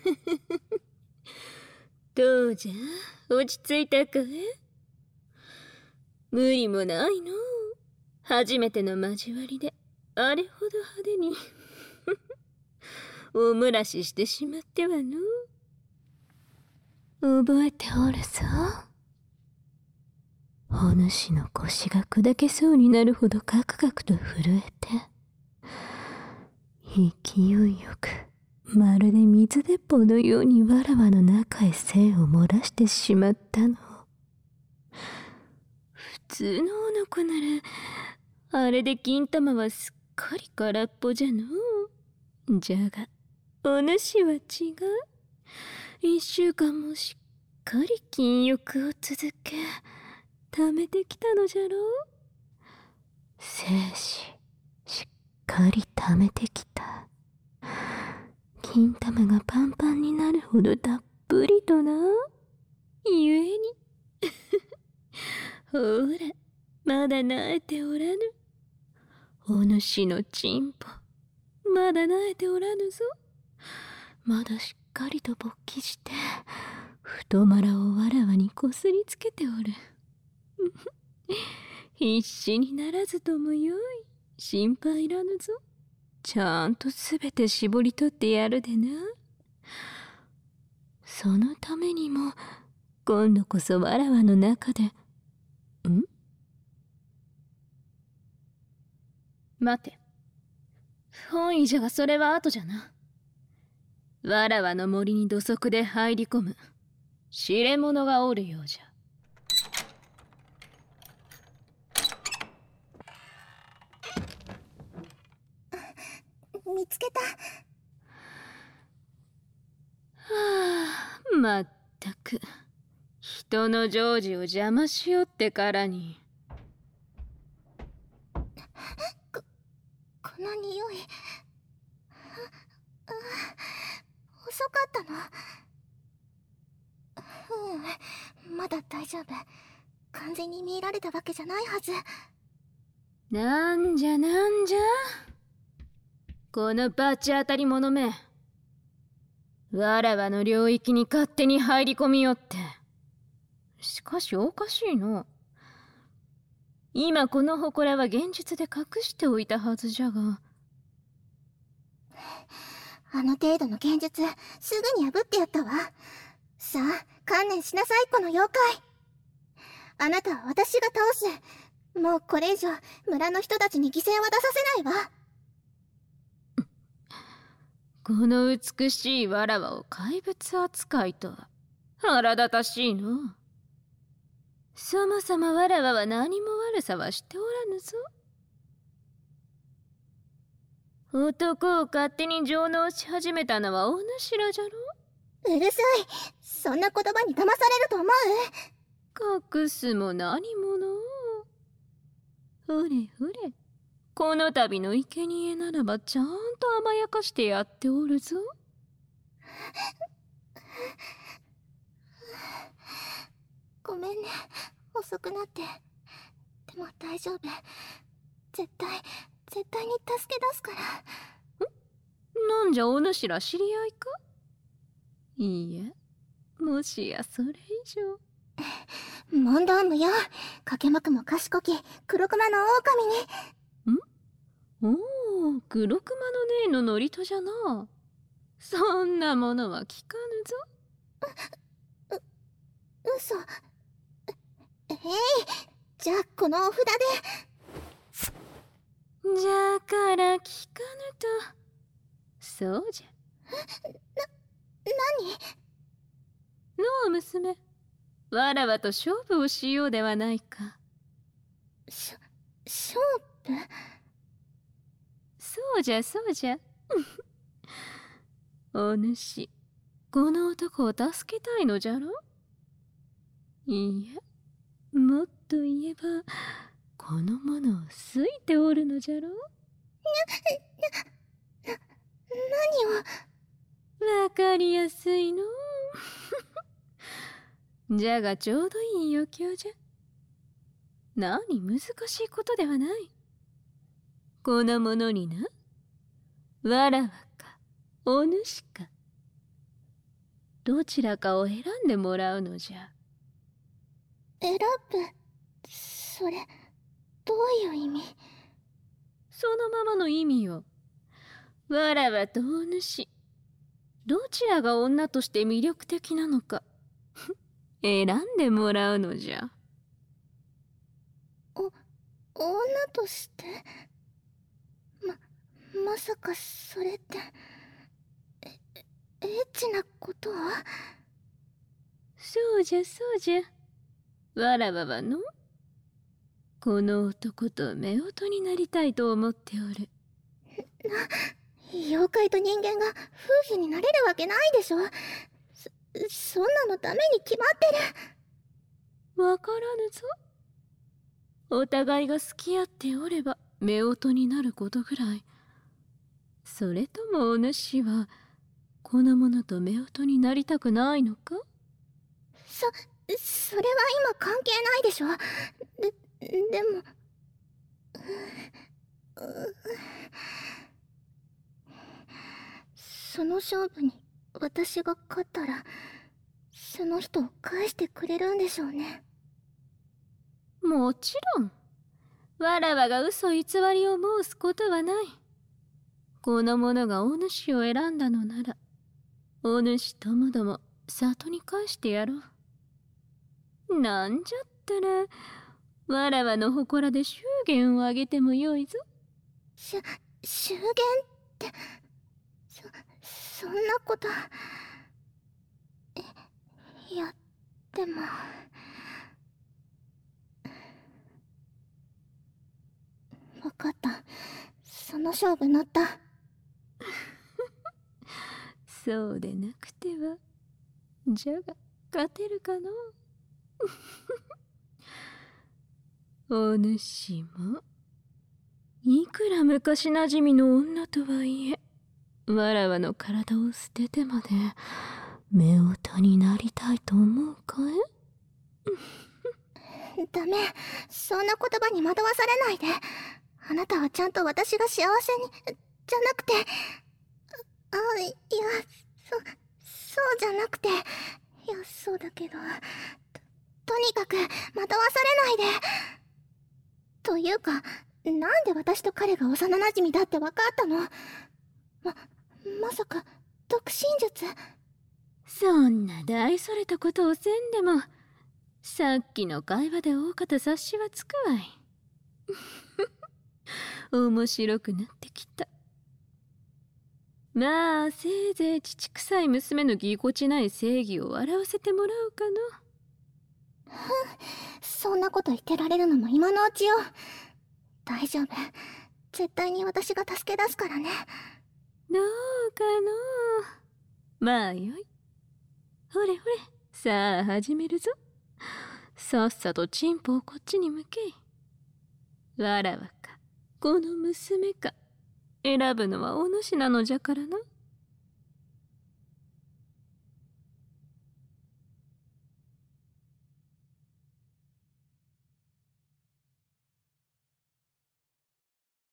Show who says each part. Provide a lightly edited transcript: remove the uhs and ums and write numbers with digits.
Speaker 1: どうじゃ、落ち着いたかい？無理もないの。初めての交わりであれほど派手におむらししてしまってはの。覚えておるぞ。お主の腰が砕けそうになるほどカクカクと震えて、勢いよくまるで水鉄砲のようにわらわの中へ精を漏らしてしまったの。普通のおの子ならあれで金玉はすっかり空っぽじゃの。じゃがお主は違う。1週間もしっかり禁欲を続け溜めてきたのじゃろう。精子しっかり溜めてきた。金玉がパンパンになるほどたっぷりとな。ゆえにほら、まだなえておらぬ。お主のチンポまだなえておらぬぞ。まだしっかりと勃起して太まらをわらわにこすりつけておる。必死にならずともよい。心配いらぬぞ。ちゃんとすべて絞り取ってやるでな。そのためにも今度こそわらわの中で待て。不本意じゃがそれは後じゃな。わらわの森に土足で入り込む知れ者がおるようじゃ。
Speaker 2: 見つけた。
Speaker 1: はあ、まったく人の常時を邪魔しよってからに。
Speaker 2: この匂い、遅かったの。まだ大丈夫。完全に見られたわけじゃないはず。
Speaker 1: なんじゃこのバチ当たり者め。わらわの領域に勝手に入り込みよって。しかしおかしいの。今この祠は現実で隠しておいたはずじゃが。
Speaker 2: あの程度の現実すぐに破ってやったわ。さあ観念しなさい、この妖怪。あなたは私が倒す。もうこれ以上村の人たちに犠牲は出させないわ。
Speaker 1: この美しいわらわを怪物扱いとは腹立たしいの。そもそもわらわは何も悪さはしておらぬぞ。男を勝手に上納し始めたのはお主らじゃろ。
Speaker 2: うるさい。そんな言葉に騙されると思
Speaker 1: う？隠すも何もの。ほれほれ、この度の生贄ならばちゃんと甘やかしてやっておるぞ。
Speaker 2: ごめんね、遅くなって。でも大丈夫。絶対に助け出すから。
Speaker 1: なんじゃお主ら知り合いか？いいえ、もしやそれ以上。
Speaker 2: 問答無用。かけまくも賢き黒熊の狼に。
Speaker 1: おお、黒熊の姉のノリとじゃな。そんなものは聞かぬぞ。
Speaker 2: 嘘。じゃあこのお札で。
Speaker 1: じゃから聞かぬと。そうじゃ。
Speaker 2: 何？
Speaker 1: のう娘、わらわと勝負をしようではないか。
Speaker 2: 勝負？
Speaker 1: そうじゃそうじゃ。お主、この男を助けたいのじゃろ？いいえ、もっと言えばこの者を好いておるのじゃろ？
Speaker 2: 何を？
Speaker 1: わかりやすいの。じゃがちょうどいい余興じゃ。何難しいことではない。この者にな、わらわかお主かどちらかを選んでもらうのじゃ。
Speaker 2: 選ぶ？それ、どういう意味？
Speaker 1: そのままの意味よ。わらわとお主、どちらが女として魅力的なのか選んでもらうのじゃ。
Speaker 2: 女として？まさかそれって、エッチなことは？
Speaker 1: そうじゃそうじゃ。わらわはの、この男と夫婦になりたいと思っておる。
Speaker 2: 妖怪と人間が夫婦になれるわけないでしょ。そんなのダメに決まって
Speaker 1: る。わからぬぞ。お互いが好き合っておれば夫婦になることぐらい。それともお主はこの者と夫婦になりたくないのか？
Speaker 2: それは今関係ないでしょ。でもその勝負に私が勝ったら、その人を返してくれるんでしょうね。
Speaker 1: もちろん。わらわが嘘偽りを申すことはない。この者がお主を選んだのなら、お主ともども里に返してやろう。なんじゃったら、わらわの祠で祝言をあげてもよいぞ。
Speaker 2: 祝言って、そんなこと。いや、でも。わかった。その勝負乗った。
Speaker 1: そうでなくては。じゃが、勝てるかのお主も、いくら昔なじみの女とはいえ、わらわの体を捨ててまで夫婦になりたいと思うかい？
Speaker 2: ダメ、そんな言葉に惑わされないで。あなたはちゃんと私が幸せに、じゃなくて、いや、そうじゃなくて、いや、そうだけど、とにかく惑わされないで。というか、なんで私と彼が幼馴染だって分かったの？まさか、独身術？
Speaker 1: そんな大それたことをせんでも、さっきの会話で大方察しはつくわい。面白くなってきた。まあ、せいぜい父臭い娘のぎこちない正義を笑わせてもらおうかの。
Speaker 2: そんなこと言ってられるのも今のうちよ。大丈夫。絶対に私が助け出すからね。
Speaker 1: どうかの。まあよい。ほれほれ、さあ始めるぞ。さっさとチンポをこっちに向けい。わらわか、この娘か、選ぶのはお主なのじゃからな。